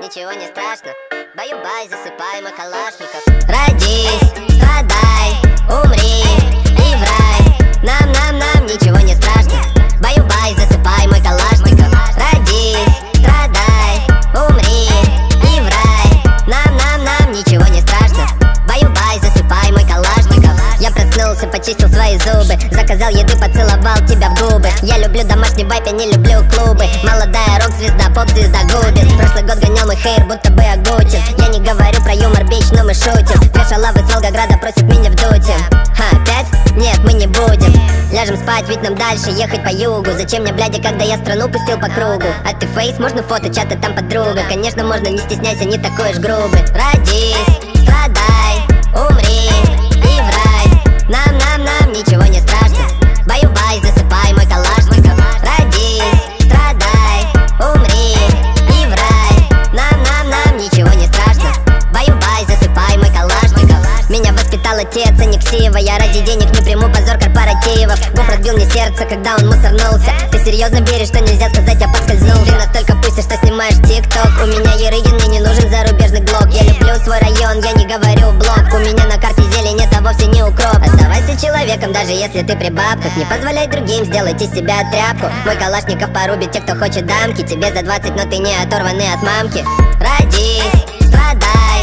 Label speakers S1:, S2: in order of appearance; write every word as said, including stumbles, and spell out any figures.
S1: ничего не страшно. Баю-бай, засыпай, мой калашников. Родись, страдай, умри и в рай. Нам-нам-нам ничего не страшно. Баю-бай, засыпай, мой калашников. Родись, страдай, умри и в рай. Нам-нам-нам ничего не страшно. Баю-бай, засыпай, мой калашников. Я проснулся, почистил свои зубы, заказал еды, поцеловал тебя в губы. Я люблю домашний вайп, я не люблю клубы. Молодая рок-звезда, поп-звезда гудит. Прошлый год гонял мой хейр, будто бы огучен. Я не говорю про юмор, бич, но мы шутим. Две лавы с Волгограда просят меня в дуте. Ха, опять? Нет, мы не будем. Ляжем спать, ведь нам дальше ехать по югу. Зачем мне, блядя, когда я страну пустил по кругу? А ты фейс, можно фото, чата там подруга. Конечно, можно, не стесняйся, не такой уж грубый. Родись, страдай, умри и в рай. Нам-нам-нам ничего не страшно. Баю-бай, засыпай, мой калашников. Родись, страдай, умри и в рай. Нам-нам-нам ничего не страшно. Баю-бай, засыпай, мой калашников. Меня воспитал отец, а не ксива. Я ради денег не приму позор корпоративов. Гоф разбил мне сердце, когда он мусорнулся. Ты серьезно веришь, что нельзя сказать, я подскользнулся? Ты настолько пустишь, что снимаешь тик-ток. У меня Ерыгин, мне не нужен зарубежный глок. Я люблю свой район, я не говорю блок. У меня на карте зелень, это вовсе не укроп. Оставайся человеком, даже если ты при бабках. Не позволяй другим сделать из себя тряпку. Мой калашников порубит тех, кто хочет дамки. Тебе за двадцать, но ты не оторванный от мамки. Родись, страдай,